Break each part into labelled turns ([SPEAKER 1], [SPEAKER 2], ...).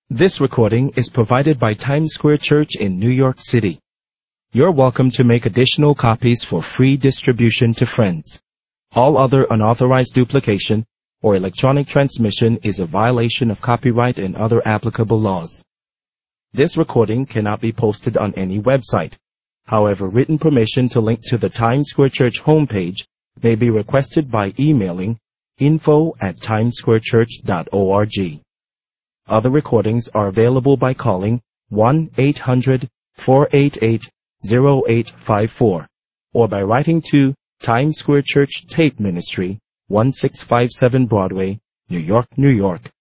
[SPEAKER 1] This recording is provided by Times Square Church in New York City. You're welcome to make additional copies for free distribution to friends. All other unauthorized duplication or electronic transmission is a violation of copyright and other applicable laws. This recording cannot be posted on any website. However, written permission to link to the Times Square Church homepage may be requested by emailing info@timessquarechurch.org. Other recordings are available by calling 1-800-488-0854 or by writing to Times Square Church Tape Ministry, 1657 Broadway, New York, New York,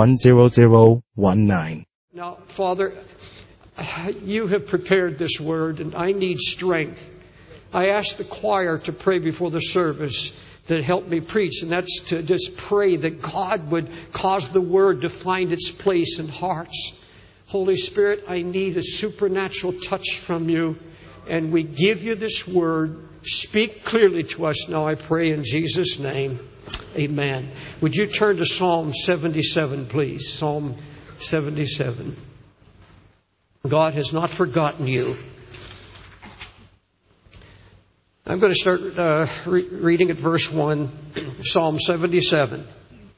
[SPEAKER 1] 10019.
[SPEAKER 2] Now, Father, you have prepared this word, and I need strength. I asked the choir to pray before the service that helped me preach, and that's to just pray that God would cause the word to find its place in hearts. Holy Spirit, I need a supernatural touch from you, and we give you this word. Speak clearly to us now, I pray in Jesus' name. Amen. Would you turn to Psalm 77, please? Psalm 77. God has not forgotten you. I'm going to start reading at verse 1, Psalm 77.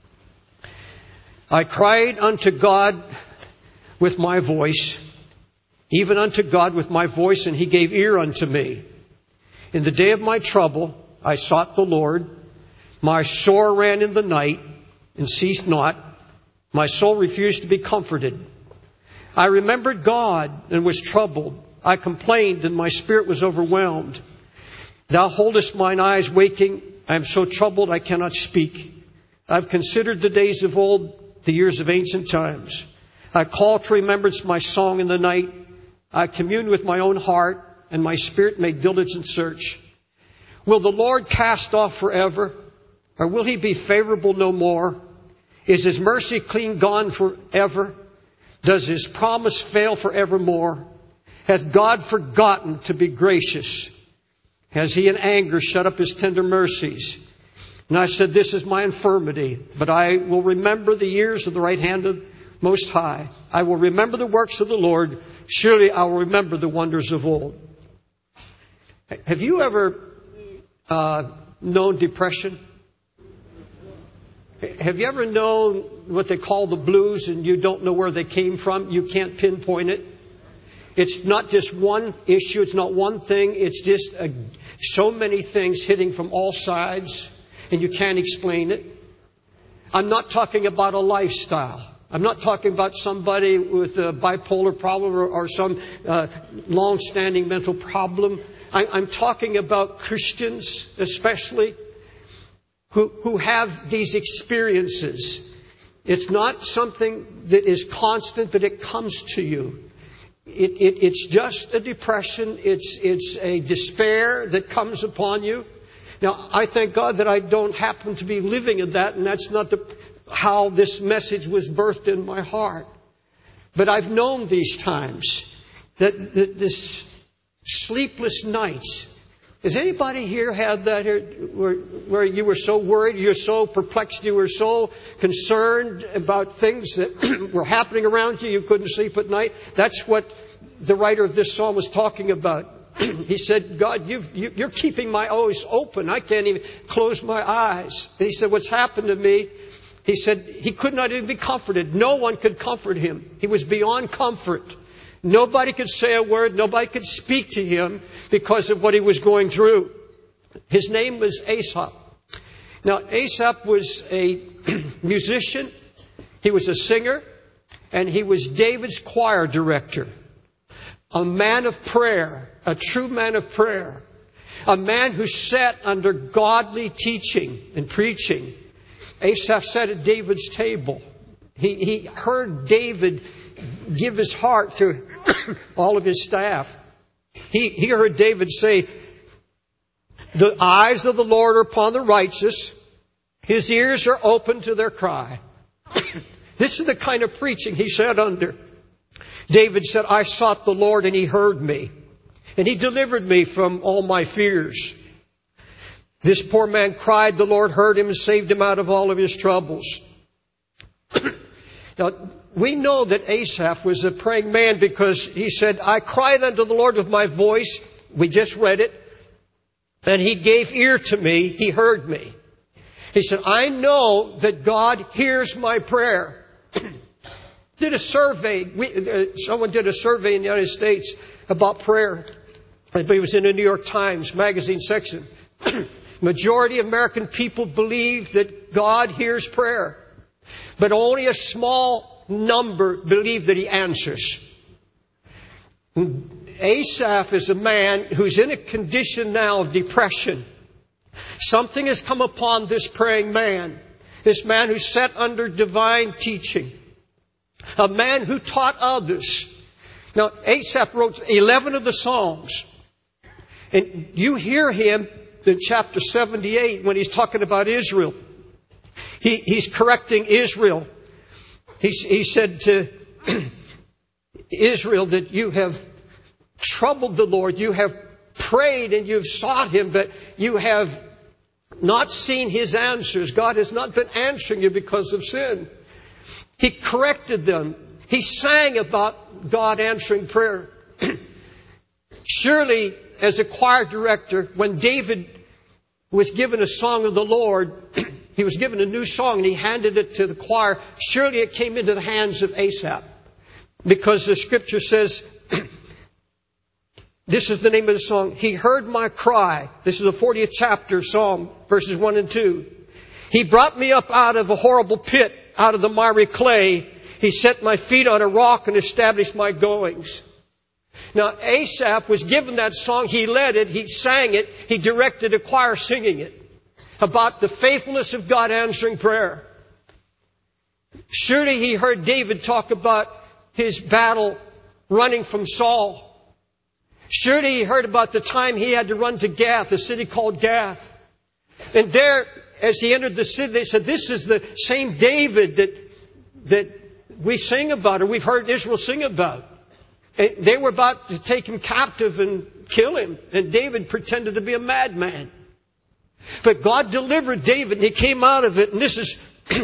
[SPEAKER 2] I cried unto God with my voice, even unto God with my voice, and He gave ear unto me. In the day of my trouble, I sought the Lord. My sore ran in the night and ceased not. My soul refused to be comforted. I remembered God and was troubled. I complained and my spirit was overwhelmed. Thou holdest mine eyes waking. I am so troubled I cannot speak. I've considered the days of old, the years of ancient times. I call to remembrance my song in the night. I commune with my own heart, and my spirit made diligent search. Will the Lord cast off forever? Or will He be favorable no more? Is His mercy clean gone forever? Does His promise fail forevermore? Hath God forgotten to be gracious? Has He in anger shut up His tender mercies? And I said, this is my infirmity, but I will remember the years of the right hand of Most High. I will remember the works of the Lord. Surely I will remember the wonders of old. Have you ever known depression? Have you ever known what they call the blues and you don't know where they came from? You can't pinpoint it. It's not just one issue. It's not one thing. It's just so many things hitting from all sides, and you can't explain it. I'm not talking about a lifestyle. I'm not talking about somebody with a bipolar problem or some long-standing mental problem. I'm talking about Christians, especially, who have these experiences. It's not something that is constant, but it comes to you. It's just a depression. It's a despair that comes upon you. Now, I thank God that I don't happen to be living in that, and that's not how this message was birthed in my heart. But I've known these times, that this sleepless nights. Has anybody here had that here, where you were so worried, you were so perplexed, you were so concerned about things that were happening around you, you couldn't sleep at night? That's what the writer of this psalm was talking about. He said, God, you're keeping my eyes open. I can't even close my eyes. And he said, what's happened to me? He said he could not even be comforted. No one could comfort him. He was beyond comfort. Nobody could say a word. Nobody could speak to him because of what he was going through. His name was Asaph. Now, Asaph was a musician. He was a singer. And he was David's choir director. A man of prayer. A true man of prayer. A man who sat under godly teaching and preaching. Asaph sat at David's table. He heard David give his heart to all of his staff. He heard David say, the eyes of the Lord are upon the righteous. His ears are open to their cry. This is the kind of preaching he sat under. David said, I sought the Lord and He heard me. And He delivered me from all my fears. This poor man cried, the Lord heard him and saved him out of all of his troubles. Now, we know that Asaph was a praying man because he said, I cried unto the Lord with my voice. We just read it. And He gave ear to me. He heard me. He said, I know that God hears my prayer. Did a survey. Someone did a survey in the United States about prayer. I believe it was in the New York Times magazine section. Majority of American people believe that God hears prayer. But only a small number believe that He answers. Asaph is a man who's in a condition now of depression. Something has come upon this praying man. This man who's set under divine teaching. A man who taught others. Now, Asaph wrote 11 of the Psalms. And you hear him in chapter 78 when he's talking about Israel. He's correcting Israel. He said to Israel that you have troubled the Lord. You have prayed and you've sought Him, but you have not seen His answers. God has not been answering you because of sin. He corrected them. He sang about God answering prayer. Surely, as a choir director, when David was given a song of the Lord, he was given a new song and he handed it to the choir. Surely it came into the hands of Asaph. Because the scripture says, this is the name of the song, He heard my cry. This is the 40th chapter, Psalm, verses 1 and 2. He brought me up out of a horrible pit, out of the miry clay. He set my feet on a rock and established my goings. Now, Asaph was given that song. He led it. He sang it. He directed a choir singing it about the faithfulness of God answering prayer. Surely he heard David talk about his battle running from Saul. Surely he heard about the time he had to run to Gath, a city called Gath. And there, as he entered the city, they said, this is the same David that we sing about, or we've heard Israel sing about. And they were about to take him captive and kill him. And David pretended to be a madman. But God delivered David and he came out of it. And this is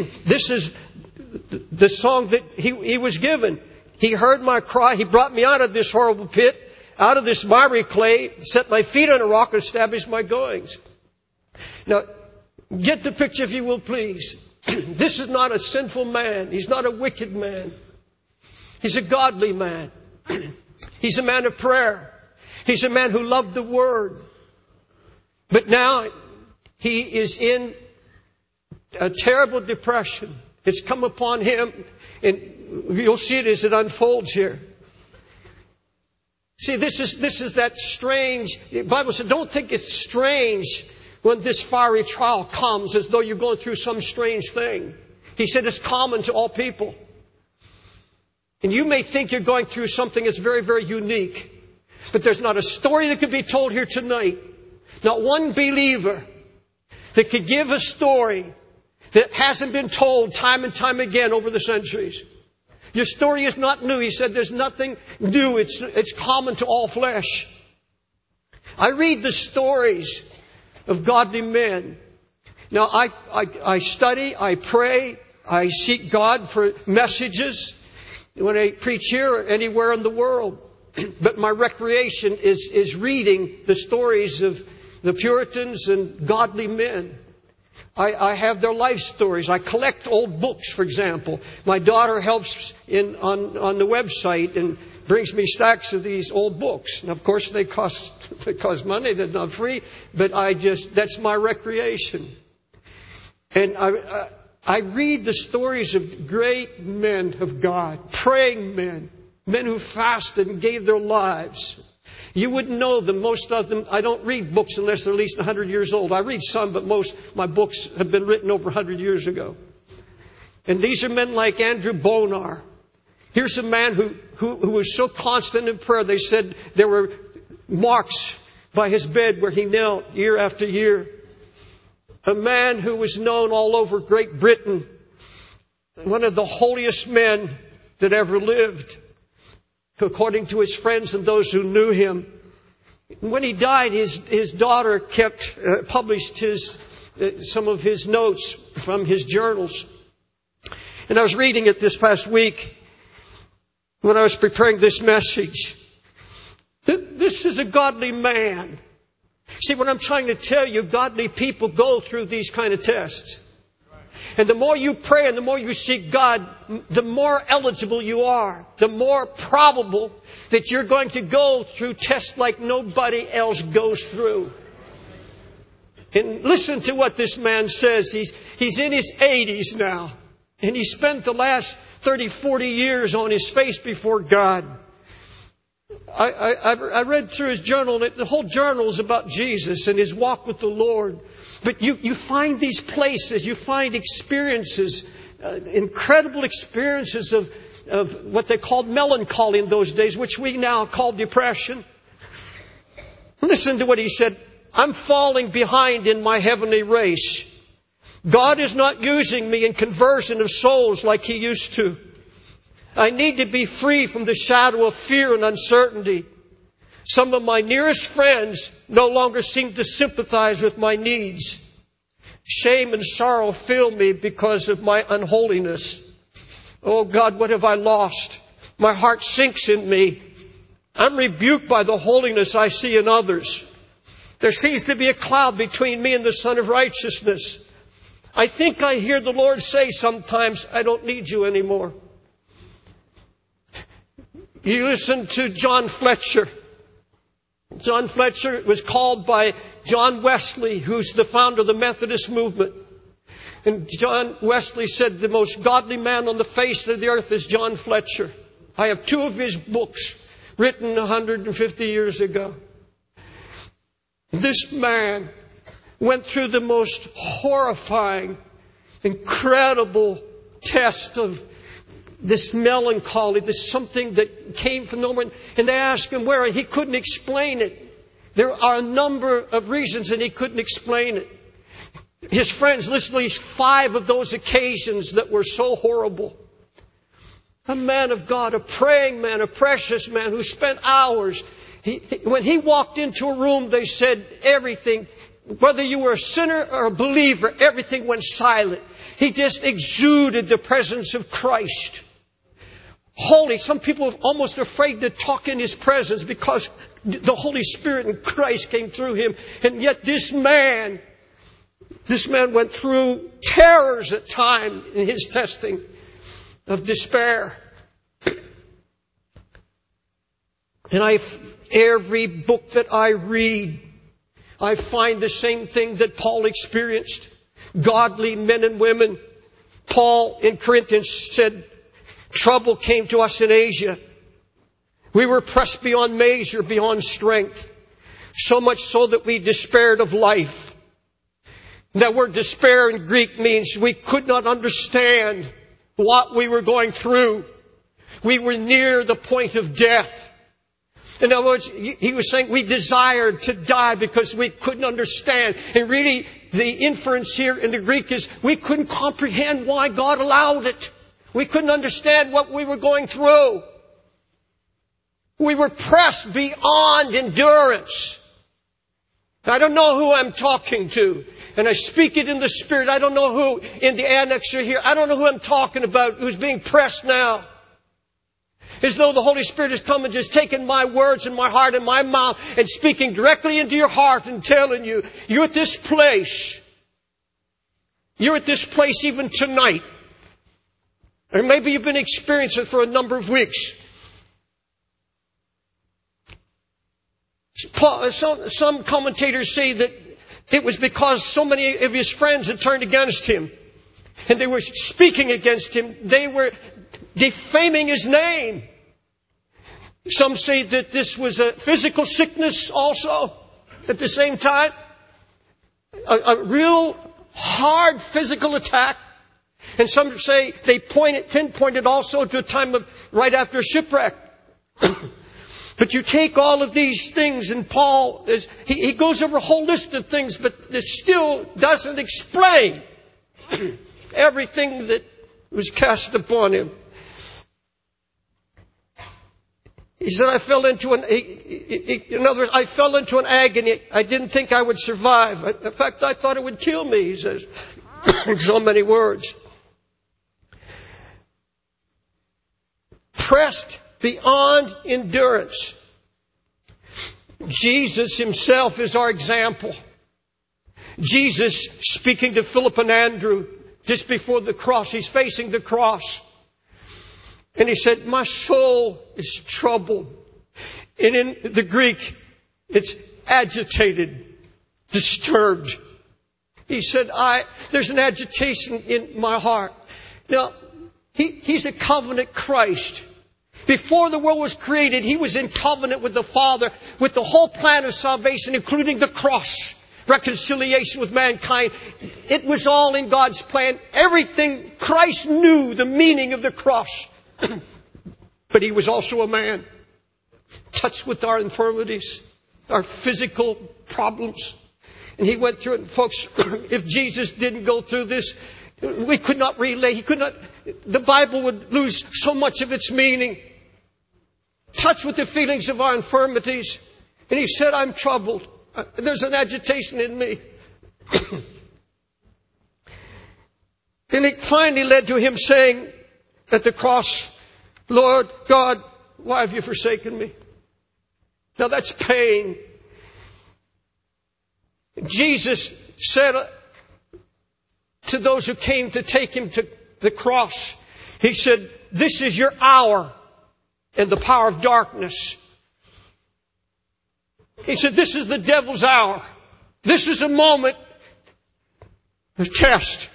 [SPEAKER 2] the song that he was given. He heard my cry. He brought me out of this horrible pit, out of this miry clay, set my feet on a rock and established my goings. Now, get the picture if you will, please. This is not a sinful man. He's not a wicked man. He's a godly man. He's a man of prayer. He's a man who loved the Word. But now he is in a terrible depression. It's come upon him, and you'll see it as it unfolds here. See, this is that strange. The Bible said, don't think it's strange when this fiery trial comes as though you're going through some strange thing. He said it's common to all people. And you may think you're going through something that's very, very unique. But there's not a story that could be told here tonight. Not one believer that could give a story that hasn't been told time and time again over the centuries. Your story is not new. He said there's nothing new. It's common to all flesh. I read the stories of godly men. Now, I study, I pray, I seek God for messages when I preach here or anywhere in the world. But my recreation is reading the stories of the Puritans and godly men. I have their life stories. I collect old books, for example. My daughter helps on the website and brings me stacks of these old books. And of course they cost money. They're not free. But that's my recreation. And I read the stories of great men of God, praying men who fasted and gave their lives. You wouldn't know them. Most of them, I don't read books unless they're at least 100 years old. I read some, but most my books have been written over 100 years ago. And these are men like Andrew Bonar. Here's a man who was so constant in prayer. They said there were marks by his bed where he knelt year after year. A man who was known all over Great Britain. One of the holiest men that ever lived, according to his friends and those who knew him. When he died, his daughter published some of his notes from his journals. And I was reading it this past week, when I was preparing this message. This is a godly man. See, what I'm trying to tell you, godly people go through these kind of tests. And the more you pray and the more you seek God, the more eligible you are. The more probable that you're going to go through tests like nobody else goes through. And listen to what this man says. He's in his 80s now. And he spent the last 30, 40 years on his face before God. I read through his journal, and the whole journal is about Jesus and his walk with the Lord. But you find these places, you find experiences, incredible experiences of what they called melancholy in those days, which we now call depression. Listen to what he said. I'm falling behind in my heavenly race. God is not using me in conversion of souls like He used to. I need to be free from the shadow of fear and uncertainty. Some of my nearest friends no longer seem to sympathize with my needs. Shame and sorrow fill me because of my unholiness. Oh God, what have I lost? My heart sinks in me. I'm rebuked by the holiness I see in others. There seems to be a cloud between me and the Son of Righteousness. I think I hear the Lord say sometimes, I don't need you anymore. You listen to John Fletcher. John Fletcher was called by John Wesley, who's the founder of the Methodist movement. And John Wesley said, the most godly man on the face of the earth is John Fletcher. I have 2 of his books written 150 years ago. This man went through the most horrifying, incredible test of this melancholy, this something that came from nowhere. And they asked him where. He couldn't explain it. There are a number of reasons, and he couldn't explain it. His friends listed at least 5 of those occasions that were so horrible. A man of God, a praying man, a precious man who spent hours. When he walked into a room, they said everything, whether you were a sinner or a believer, everything went silent. He just exuded the presence of Christ. Holy. Some people are almost afraid to talk in His presence because the Holy Spirit and Christ came through him. And yet this man went through terrors at times in his testing of despair. And every book that I read, I find the same thing that Paul experienced. Godly men and women. Paul in Corinthians said, trouble came to us in Asia. We were pressed beyond measure, beyond strength. So much so that we despaired of life. That word despair in Greek means we could not understand what we were going through. We were near the point of death. In other words, he was saying we desired to die because we couldn't understand. And really, the inference here in the Greek is we couldn't comprehend why God allowed it. We couldn't understand what we were going through. We were pressed beyond endurance. I don't know who I'm talking to. And I speak it in the Spirit. I don't know who in the annexure here. I don't know who I'm talking about who's being pressed now. As though the Holy Spirit has come and just taken my words and my heart and my mouth and speaking directly into your heart and telling you, you're at this place. You're at this place even tonight. Or maybe you've been experiencing it for a number of weeks. Some commentators say that it was because so many of his friends had turned against him. And they were speaking against him. They were defaming his name. Some say that this was a physical sickness also at the same time. A real hard physical attack. And some say they pinpointed also to a time of right after shipwreck. But you take all of these things, and Paul, he goes over a whole list of things, but this still doesn't explain everything that was cast upon him. He said, I fell into an agony. I didn't think I would survive. In fact, I thought it would kill me, he says, in so many words. Pressed beyond endurance. Jesus himself is our example. Jesus, speaking to Philip and Andrew just before the cross, he's facing the cross. And he said, my soul is troubled. And in the Greek, it's agitated, disturbed. He said, there's an agitation in my heart. Now, he's a covenant Christ. Before the world was created, he was in covenant with the Father, with the whole plan of salvation, including the cross, reconciliation with mankind. It was all in God's plan. Everything, Christ knew the meaning of the cross. But he was also a man, touched with our infirmities, our physical problems. And he went through it. And folks, if Jesus didn't go through this, we could not relate. The Bible would lose so much of its meaning. Touched with the feelings of our infirmities. And he said, I'm troubled. There's an agitation in me. And it finally led to him saying at the cross, Lord God, why have you forsaken me? Now that's pain. Jesus said to those who came to take him to the cross, he said, this is your hour and the power of darkness. He said, this is the devil's hour. This is a moment of test.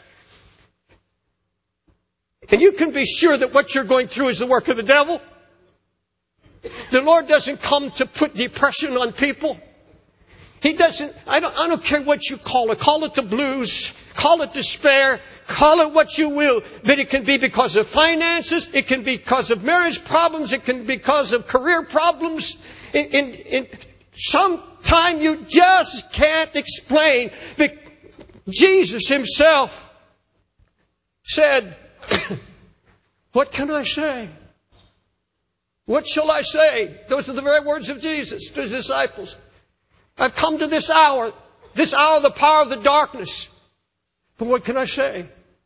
[SPEAKER 2] And you can be sure that what you're going through is the work of the devil. The Lord doesn't come to put depression on people. He doesn't, I don't care what you call it. Call it the blues. Call it despair. Call it what you will. But it can be because of finances. It can be because of marriage problems. It can be because of career problems. In some time you just can't explain. But Jesus himself said, what can I say? What shall I say? Those are the very words of Jesus to his disciples. I've come to this hour, the power of the darkness. But what can I say?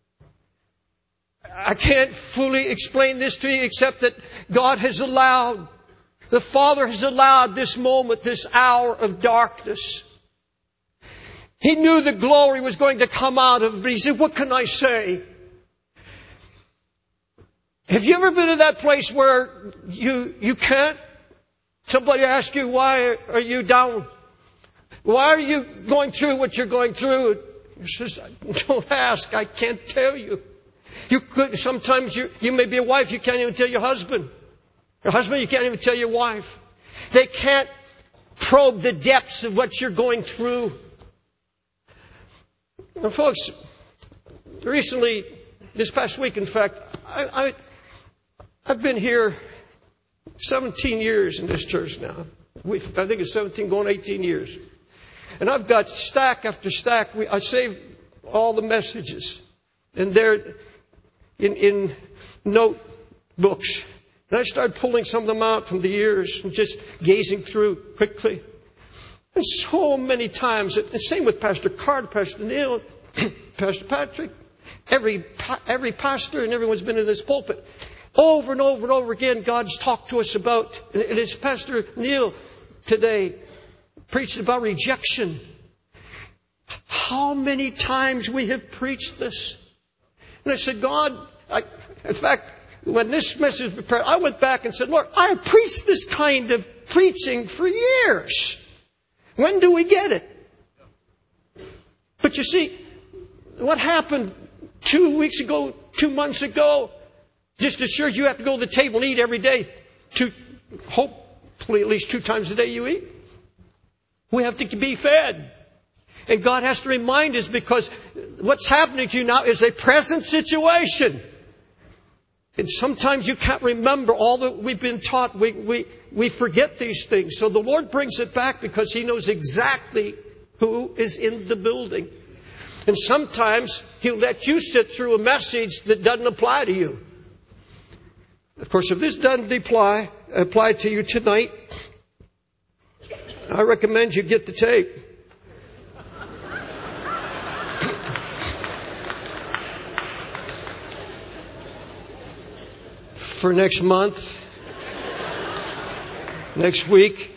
[SPEAKER 2] I can't fully explain this to you except that God has allowed, the Father has allowed this moment, this hour of darkness. He knew the glory was going to come out of it, but he said, what can I say? Have you ever been in that place where you can't? Somebody asks you, why are you down? Why are you going through what you're going through? He says, don't ask. I can't tell you. Sometimes you may be a wife, you can't even tell your husband. Your husband, you can't even tell your wife. They can't probe the depths of what you're going through. Now, folks, recently, this past week, in fact, I've been here 17 years in this church now. I think it's 17 going 18 years. And I've got stack after stack. I saved all the messages. And they're in notebooks. And I started pulling some of them out from the years and just gazing through quickly. And so many times, and same with Pastor Carter, Pastor Neil, Pastor Patrick, every pastor and everyone's been in this pulpit. Over and over and over again, God's talked to us about, and it's Pastor Neil today preached about rejection. How many times we have preached this. And I said, God, in fact, when this message was prepared, I went back and said, Lord, I have preached this kind of preaching for years. When do we get it? But you see, what happened 2 weeks ago, 2 months ago, just assures you have to go to the table and eat every day. Hopefully at least 2 times a day you eat. We have to be fed. And God has to remind us because what's happening to you now is a present situation. And sometimes you can't remember all that we've been taught. We forget these things. So the Lord brings it back because He knows exactly who is in the building. And sometimes He'll let you sit through a message that doesn't apply to you. Of course, if this doesn't apply to you tonight, I recommend you get the tape. For next month. next week.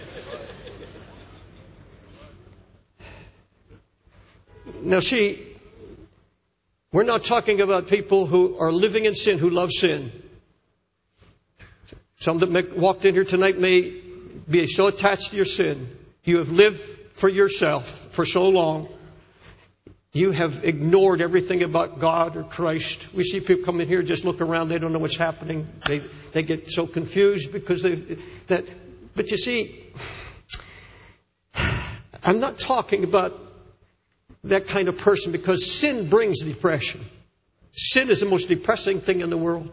[SPEAKER 2] Now see, we're not talking about people who are living in sin, who love sin. Some that walked in here tonight may be so attached to your sin. You have lived for yourself for so long. You have ignored everything about God or Christ. We see people come in here, just look around, they don't know what's happening. They get so confused because but you see, I'm not talking about that kind of person, because sin brings depression. Sin is the most depressing thing in the world.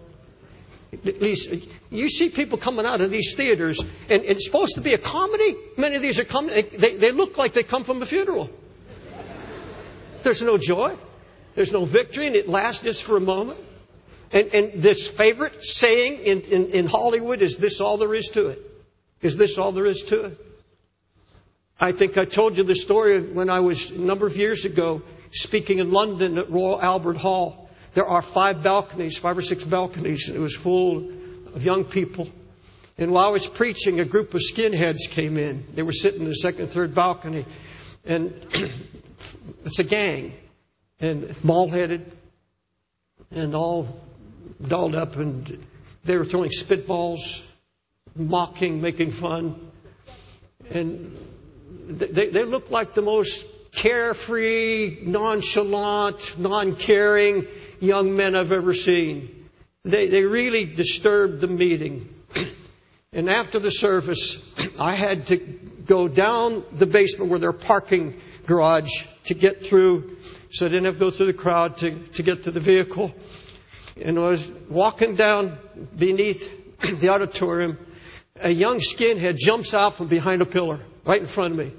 [SPEAKER 2] You see people coming out of these theaters, and it's supposed to be a comedy. Many of these are comedy. They look like they come from a funeral. There's no joy. There's no victory, and it lasts just for a moment. And this favorite saying in Hollywood is, "This all there is to it." Is this all there is to it? I think I told you the story when I was, a number of years ago, speaking in London at Royal Albert Hall. There are 5 or 6 balconies, and it was full of young people. And while I was preaching, a group of skinheads came in. They were sitting in the second and third balcony. And it's a gang. And bald-headed. And all dolled up. And they were throwing spitballs, mocking, making fun. And they looked like the most carefree, nonchalant, non-caring young men I've ever seen. They really disturbed the meeting. And after the service, I had to go down the basement where their parking garage to get through, so I didn't have to go through the crowd to get to the vehicle. And I was walking down beneath the auditorium. A young skinhead jumps out from behind a pillar right in front of me.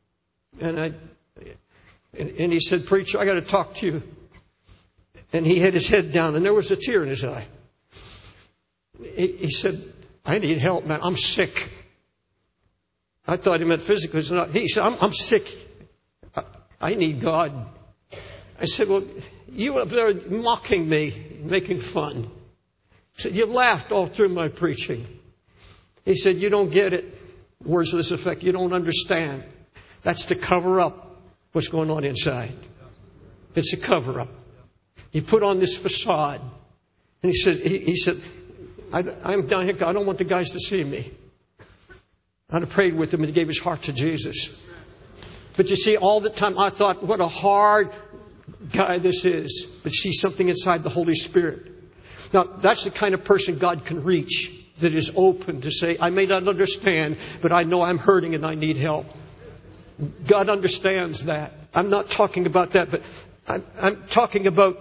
[SPEAKER 2] And he said, "Preacher, I got to talk to you." And he had his head down, and there was a tear in his eye. He said, "I need help, man. I'm sick." I thought he meant physically. He said, I'm sick. I need God. I said, "Well, you were up there mocking me, making fun." He said, "You laughed all through my preaching." He said, "You don't get it." Words to this effect: "You don't understand. That's to cover up what's going on inside. It's a cover up. You put on this facade." And he said, I'm down here. I don't want the guys to see me. I'd have prayed with him, and he gave his heart to Jesus. But you see, all the time I thought, what a hard guy this is. But see something inside the Holy Spirit. Now, that's the kind of person God can reach, that is open to say, "I may not understand, but I know I'm hurting and I need help." God understands that. I'm not talking about that, but I'm talking about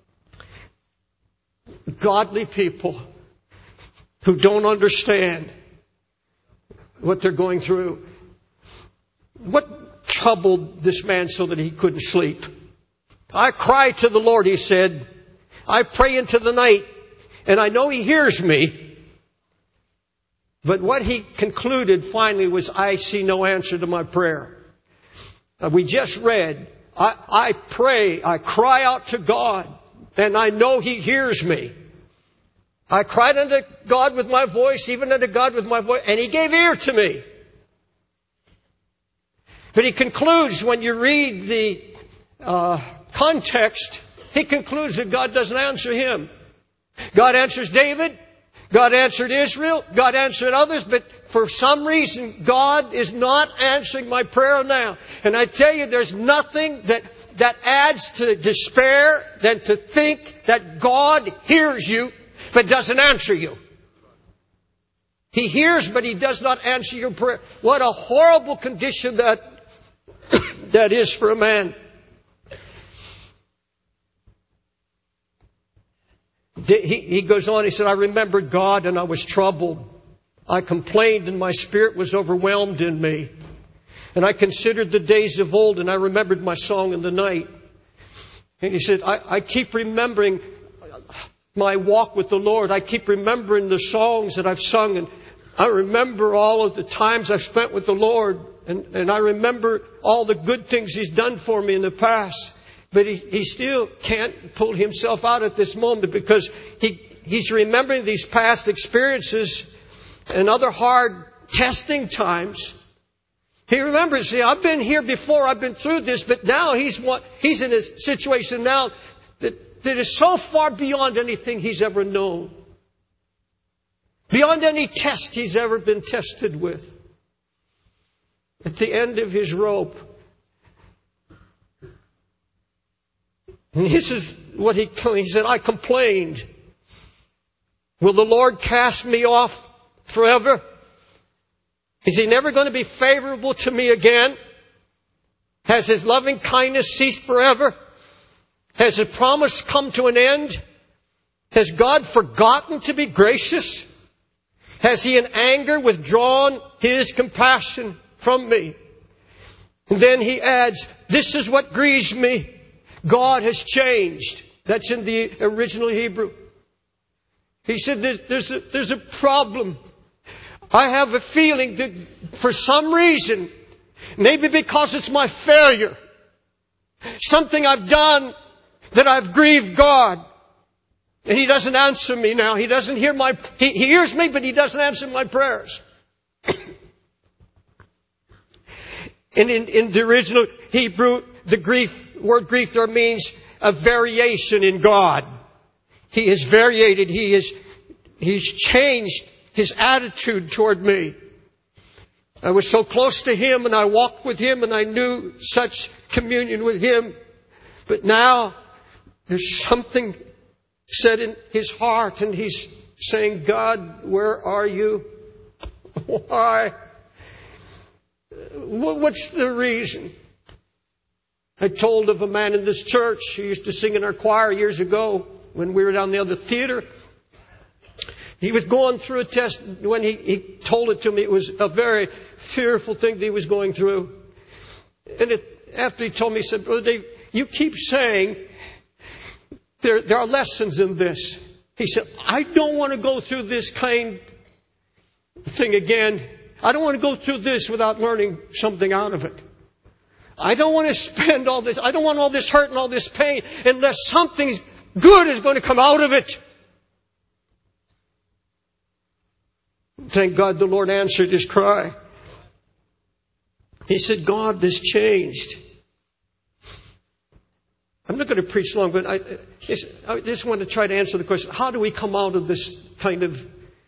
[SPEAKER 2] godly people who don't understand what they're going through. What troubled this man so that he couldn't sleep? "I cry to the Lord," he said. "I pray into the night, and I know He hears me." But what he concluded finally was, "I see no answer to my prayer." We just read, I pray, I cry out to God, and I know He hears me. I cried unto God with my voice, even unto God with my voice, and He gave ear to me. But he concludes, when you read the context, he concludes that God doesn't answer him. God answers David. God answered Israel. God answered others. But for some reason, God is not answering my prayer now. And I tell you, there's nothing that adds to despair than to think that God hears you but doesn't answer you. He hears, but He does not answer your prayer. What a horrible condition that is for a man. He goes on, he said, "I remembered God and I was troubled. I complained and my spirit was overwhelmed in me. And I considered the days of old and I remembered my song in the night." And he said, I keep remembering my walk with the Lord. I keep remembering the songs that I've sung, and I remember all of the times I've spent with the Lord, and I remember all the good things He's done for me in the past. But he still can't pull himself out at this moment, because he's remembering these past experiences and other hard testing times. He remembers, see, I've been here before, I've been through this, but now he's in a situation now that is so far beyond anything he's ever known. Beyond any test he's ever been tested with. At the end of his rope. And this is what he said, I complained. Will the Lord cast me off forever? Is He never going to be favorable to me again? Has His loving kindness ceased forever? Has His promise come to an end? Has God forgotten to be gracious? Has He in anger withdrawn His compassion from me? And then he adds, this is what grieves me. God has changed. That's in the original Hebrew. He said, there's a problem. I have a feeling that for some reason, maybe because it's my failure, something I've done that I've grieved God. And He doesn't answer me now. He doesn't hear He hears me, but He doesn't answer my prayers. And in the original Hebrew, the word grief there means a variation in God. He is variated. He's changed His attitude toward me. I was so close to Him and I walked with Him and I knew such communion with Him. But now there's something said in His heart and He's saying, God, where are You? Why? What's the reason? I told of a man in this church who used to sing in our choir years ago when we were down the other theater. He was going through a test. When he told it to me, it was a very fearful thing that he was going through. And after he told me, he said, Brother Dave, you keep saying there are lessons in this. He said, I don't want to go through this kind of thing again. I don't want to go through this without learning something out of it. I don't want to spend all this. I don't want all this hurt and all this pain unless something good is going to come out of it. Thank God the Lord answered his cry. He said, God has changed. I'm not going to preach long, but I just want to try to answer the question. How do we come out of this kind of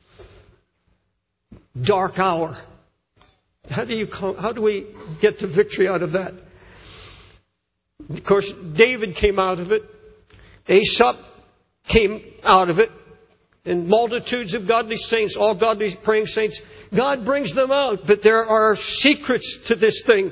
[SPEAKER 2] dark hour? How do we get to victory out of that? Of course, David came out of it. Asaph came out of it. And multitudes of godly saints, all godly praying saints, God brings them out. But there are secrets to this thing.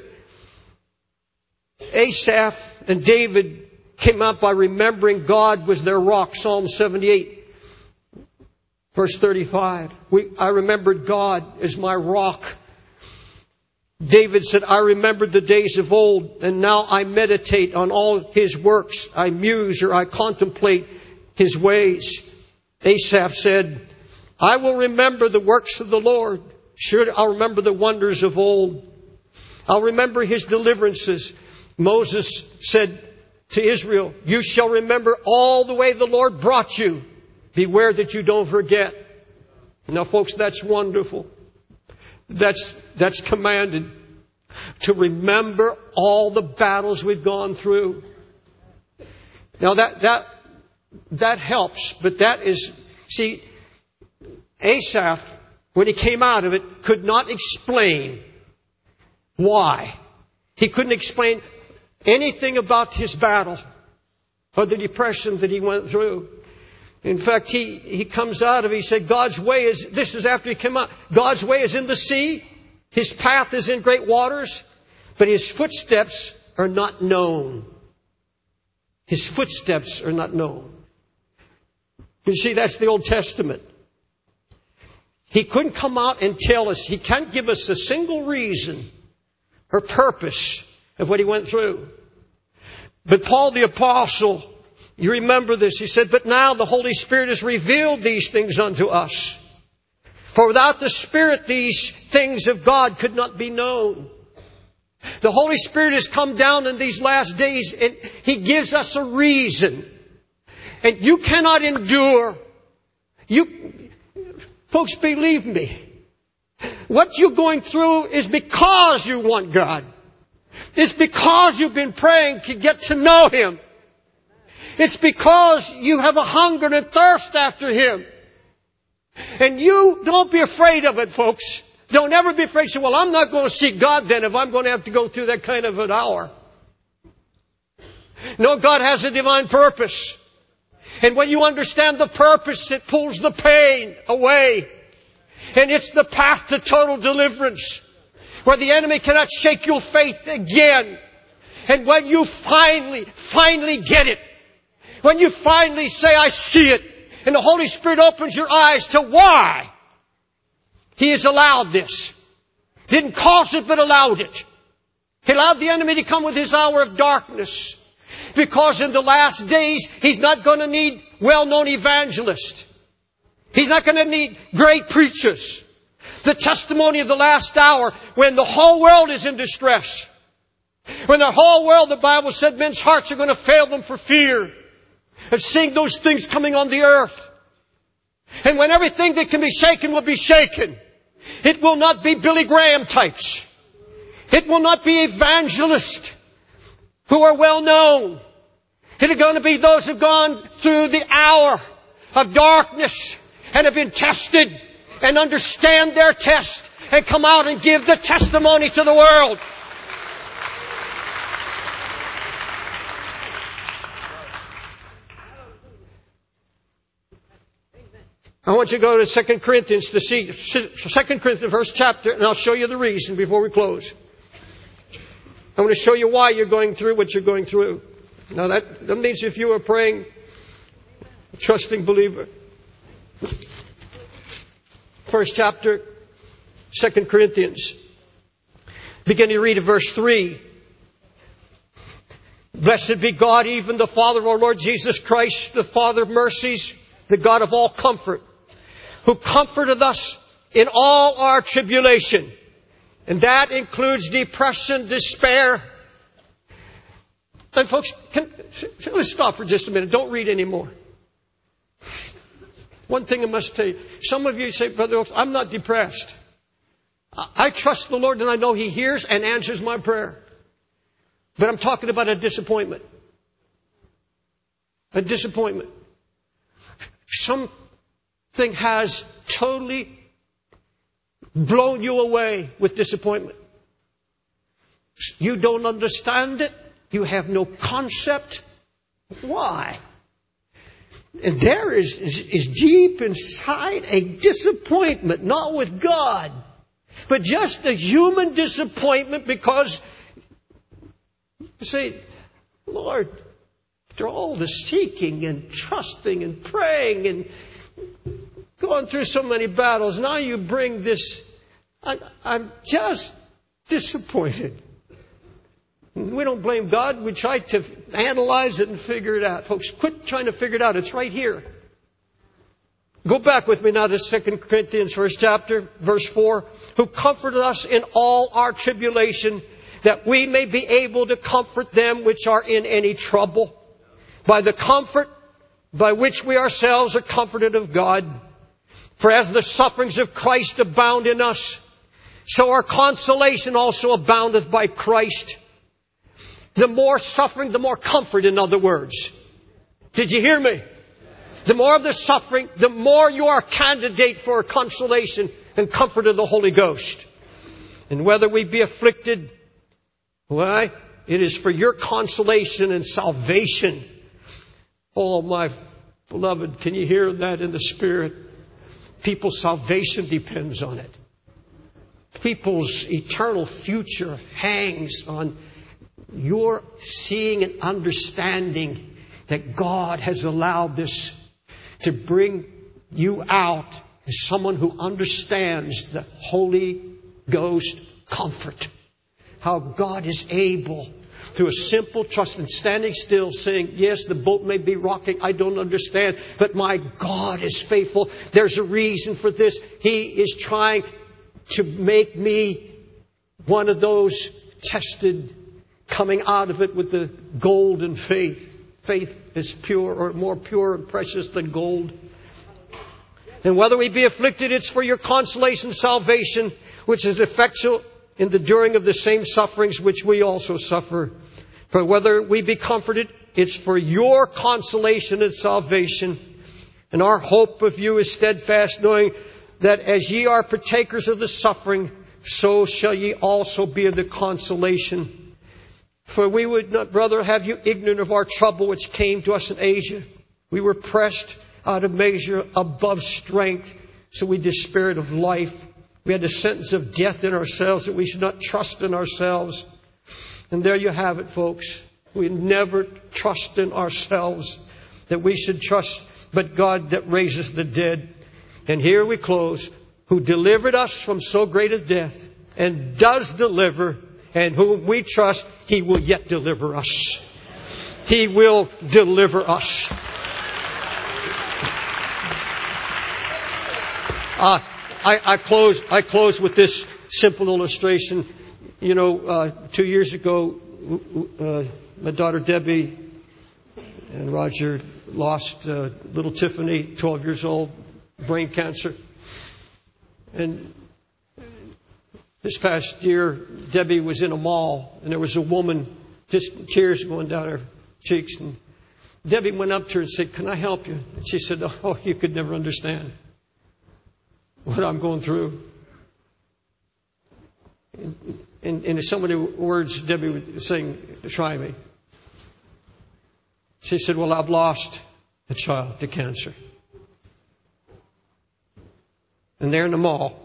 [SPEAKER 2] Asaph and David came out by remembering God was their rock. Psalm 78, verse 35. I remembered God as my rock. David said, I remembered the days of old, and now I meditate on all His works. I muse or I contemplate His ways. Asaph said, I will remember the works of the Lord. Sure, I'll remember the wonders of old. I'll remember His deliverances. Moses said to Israel, you shall remember all the way the Lord brought you. Beware that you don't forget. Now, folks, that's wonderful. That's commanded. To remember all the battles we've gone through. Now that helps, but see, Asaph, when he came out of it, could not explain why. He couldn't explain anything about his battle or the depression that he went through. In fact, he comes out of it, he said, God's way is, this is after he came out, God's way is in the sea, His path is in great waters, but His footsteps are not known. His footsteps are not known. You see, that's the Old Testament. He couldn't come out and tell us, He can't give us a single reason or purpose of what He went through. But Paul the Apostle, you remember this, he said, but now the Holy Spirit has revealed these things unto us. For without the Spirit, these things of God could not be known. The Holy Spirit has come down in these last days and He gives us a reason. And you cannot endure. Folks, believe me. What you're going through is because you want God. It's because you've been praying to get to know Him. It's because you have a hunger and a thirst after Him. And you don't be afraid of it, folks. Don't ever be afraid. Say, well, I'm not going to seek God then if I'm going to have to go through that kind of an hour. No, God has a divine purpose. And when you understand the purpose, it pulls the pain away. And it's the path to total deliverance, where the enemy cannot shake your faith again. And when you finally get it, when you finally say, I see it, and the Holy Spirit opens your eyes to why He has allowed this. Didn't cause it, but allowed it. He allowed the enemy to come with his hour of darkness. Because in the last days, he's not going to need well-known evangelists. He's not going to need great preachers. The testimony of the last hour, when the whole world is in distress. When the whole world, the Bible said, men's hearts are going to fail them for fear of seeing those things coming on the earth. And when everything that can be shaken will be shaken. It will not be Billy Graham types. It will not be evangelists who are well known. It is going to be those who have gone through the hour of darkness and have been tested and understand their test and come out and give the testimony to the world. I want you to go to 2 Corinthians to see 2 Corinthians first chapter, and I'll show you the reason before we close. I'm going to show you why you're going through what you're going through. Now that means if you are praying, trusting believer. First chapter, 2 Corinthians. Begin to read at verse 3. Blessed be God, even the Father of our Lord Jesus Christ, the Father of mercies, the God of all comfort, who comforted us in all our tribulation. And that includes depression, despair. And folks, let's stop for just a minute. Don't read anymore. One thing I must tell you. Some of you say, Brother Oaks, I'm not depressed. I trust the Lord and I know He hears and answers my prayer. But I'm talking about a disappointment. A disappointment. Something has totally blown you away with disappointment. You don't understand it. You have no concept. Why? And there is deep inside a disappointment, not with God, but just a human disappointment because you say, Lord, after all the seeking and trusting and praying and going through so many battles, now you bring this. I'm just disappointed. We don't blame God. We try to analyze it and figure it out. Folks, quit trying to figure it out. It's right here. Go back with me now to 2 Corinthians, first chapter, verse 4. Who comforted us in all our tribulation, that we may be able to comfort them which are in any trouble, by the comfort by which we ourselves are comforted of God. For as the sufferings of Christ abound in us, so our consolation also aboundeth by Christ. The more suffering, the more comfort, in other words. Did you hear me? The more of the suffering, the more you are a candidate for consolation and comfort of the Holy Ghost. And whether we be afflicted, why? It is for your consolation and salvation. Oh, my beloved, can you hear that in the Spirit? People's salvation depends on it. People's eternal future hangs on your seeing and understanding that God has allowed this to bring you out as someone who understands the Holy Ghost comfort. How God is able, through a simple trust and standing still, saying, yes, the boat may be rocking, I don't understand, but my God is faithful. There's a reason for this. He is trying to make me one of those tested, coming out of it with the golden faith. Faith is pure, or more pure and precious than gold. And whether we be afflicted, it's for your consolation, salvation, which is effectual in the enduring of the same sufferings which we also suffer. For whether we be comforted, it's for your consolation and salvation. And our hope of you is steadfast, knowing that as ye are partakers of the suffering, so shall ye also be of the consolation. For we would not, brother, have you ignorant of our trouble which came to us in Asia. We were pressed out of measure, above strength, so we despaired of life. We had the sentence of death in ourselves, that we should not trust in ourselves. And there you have it, folks. We never trust in ourselves, that we should trust but God that raises the dead. And here we close, who delivered us from so great a death, and does deliver, and whom we trust, He will yet deliver us. He will deliver us. I close with this simple illustration. 2 years ago, my daughter Debbie and Roger lost little Tiffany, 12 years old, brain cancer. And this past year, Debbie was in a mall, and there was a woman, just tears going down her cheeks. And Debbie went up to her and said, "Can I help you?" And she said, "Oh, you could never understand what I'm going through." And in so many words, Debbie was saying, "Try me." She said, "Well, I've lost a child to cancer." And there in the mall,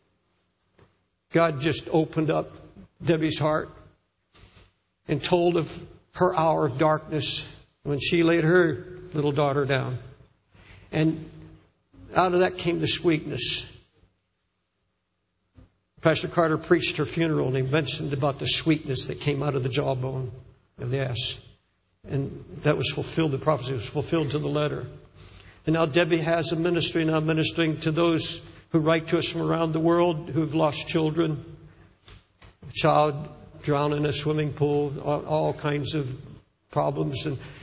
[SPEAKER 2] God just opened up Debbie's heart and told of her hour of darkness when she laid her little daughter down. And out of that came the sweetness. Pastor Carter preached her funeral, and he mentioned about the sweetness that came out of the jawbone of the ass. And that was fulfilled, the prophecy was fulfilled to the letter. And now Debbie has a ministry now, ministering to those who write to us from around the world who've lost children, a child drowned in a swimming pool, all kinds of problems.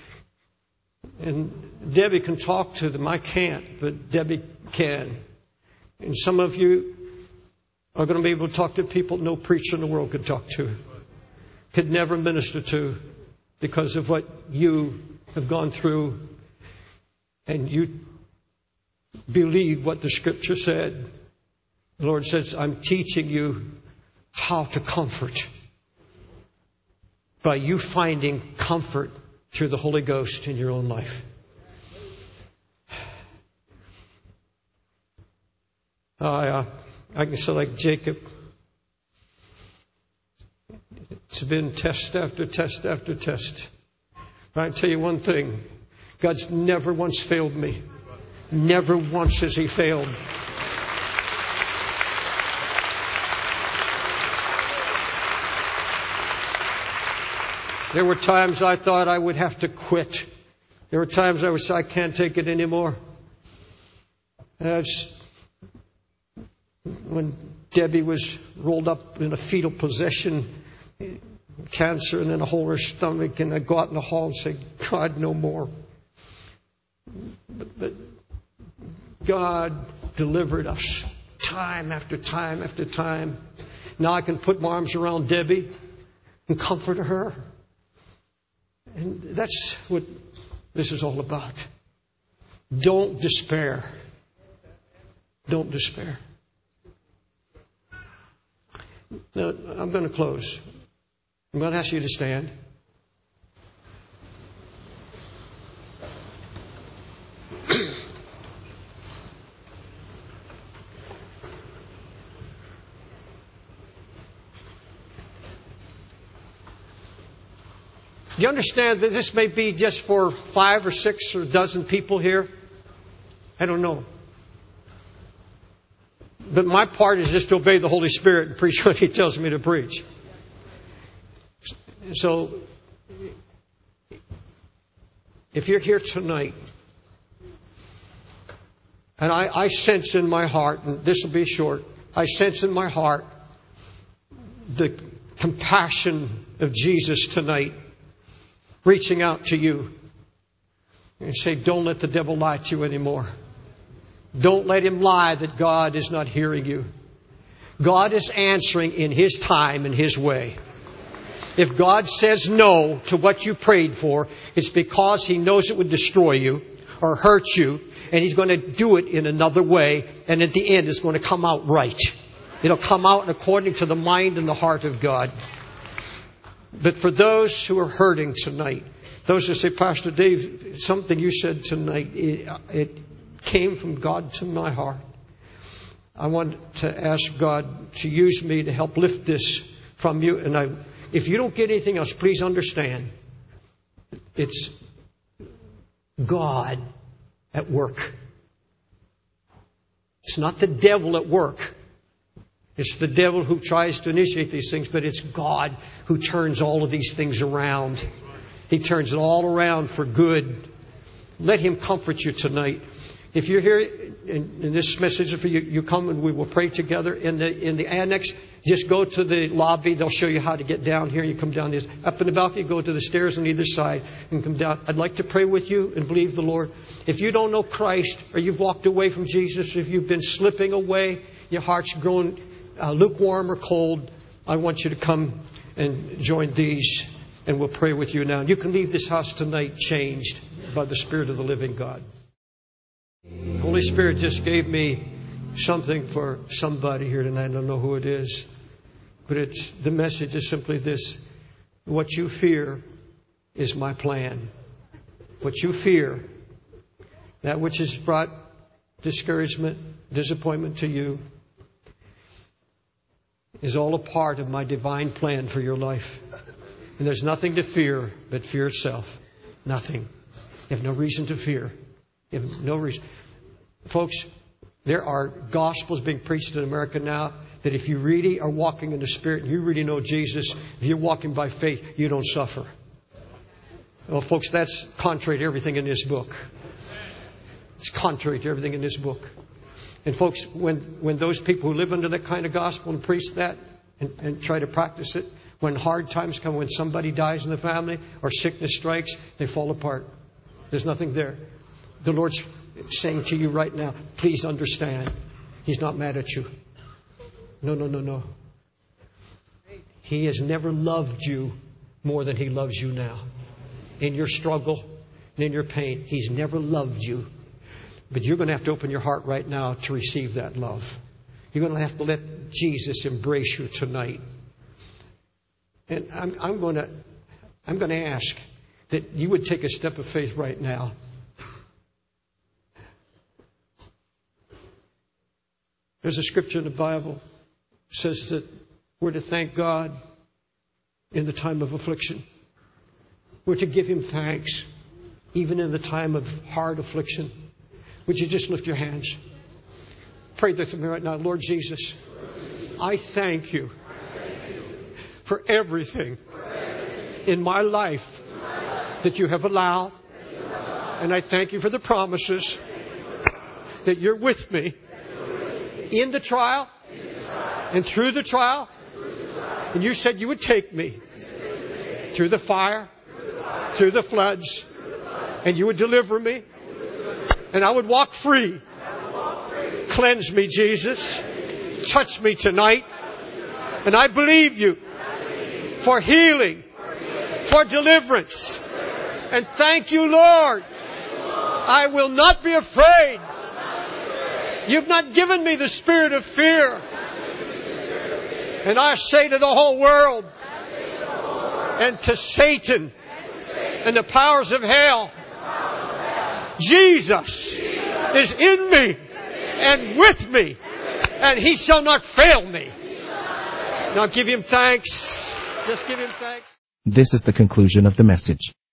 [SPEAKER 2] And Debbie can talk to them. I can't, but Debbie can. And some of you are going to be able to talk to people no preacher in the world could talk to, could never minister to, because of what you have gone through. And you believe what the Scripture said. The Lord says, "I'm teaching you how to comfort by you finding comfort through the Holy Ghost in your own life." I can say like Jacob. It's been test after test after test. But I can tell you one thing. God's never once failed me. Never once has He failed. There were times I thought I would have to quit. There were times I was, I can't take it anymore. When Debbie was rolled up in a fetal position, cancer, and then a hole in her stomach, and I'd go out in the hall and say, "God, no more." But God delivered us time after time after time. Now I can put my arms around Debbie and comfort her. And that's what this is all about. Don't despair. Don't despair. Now, I'm going to close. I'm going to ask you to stand. Do you understand that this may be just for 5 or 6 or a dozen people here? I don't know. But my part is just to obey the Holy Spirit and preach what He tells me to preach. So, if you're here tonight, and I sense in my heart, and this will be short, I sense in my heart the compassion of Jesus tonight, reaching out to you and say, don't let the devil lie to you anymore. Don't let him lie that God is not hearing you. God is answering in His time and His way. If God says no to what you prayed for, it's because He knows it would destroy you or hurt you, and He's going to do it in another way, and at the end it's going to come out right. It'll come out according to the mind and the heart of God. But for those who are hurting tonight, those who say, Pastor Dave, something you said tonight, it came from God to my heart. I want to ask God to use me to help lift this from you. And if you don't get anything else, please understand. It's God at work. It's not the devil at work. It's the devil who tries to initiate these things, but it's God who turns all of these things around. He turns it all around for good. Let Him comfort you tonight. If you're here and this message is for you, you come and we will pray together. In the annex, just go to the lobby. They'll show you how to get down here. You come down this. Up in the balcony, go to the stairs on either side and come down. I'd like to pray with you and believe the Lord. If you don't know Christ or you've walked away from Jesus, if you've been slipping away, your heart's grown lukewarm or cold, I want you to come and join these and we'll pray with you now. You can leave this house tonight changed by the Spirit of the living God. The Holy Spirit just gave me something for somebody here tonight. I don't know who it is. But the message is simply this. What you fear is my plan. What you fear, that which has brought discouragement, disappointment to you, is all a part of my divine plan for your life. And there's nothing to fear but fear itself. Nothing. You have no reason to fear. You have no reason. Folks, there are gospels being preached in America now that if you really are walking in the Spirit and you really know Jesus, if you're walking by faith, you don't suffer. Well, folks, that's contrary to everything in this book. It's contrary to everything in this book. And folks, when those people who live under that kind of gospel and preach that and try to practice it, when hard times come, when somebody dies in the family or sickness strikes, they fall apart. There's nothing there. The Lord's saying to you right now, please understand. He's not mad at you. No. He has never loved you more than He loves you now. In your struggle and in your pain, He's never loved you. But you're going to have to open your heart right now to receive that love. You're going to have to let Jesus embrace you tonight. And I'm going to ask that you would take a step of faith right now. There's a scripture in the Bible that says that we're to thank God in the time of affliction. We're to give Him thanks even in the time of hard affliction. Would you just lift your hands? Pray this to me right now. Lord Jesus, I thank You for everything in my life that You have allowed. And I thank You for the promises that You're with me in the trial and through the trial. And You said You would take me through the fire, through the floods, and You would deliver me. And I would walk free. Cleanse me, Jesus. Touch me tonight. And I believe You for healing, for deliverance. And thank You, Lord. I will not be afraid. You've not given me the spirit of fear. And I say to the whole world and to Satan and the powers of hell, Jesus is in me and with me, and He shall not fail me. Now give Him thanks. Just give Him thanks.
[SPEAKER 1] This is the conclusion of the message.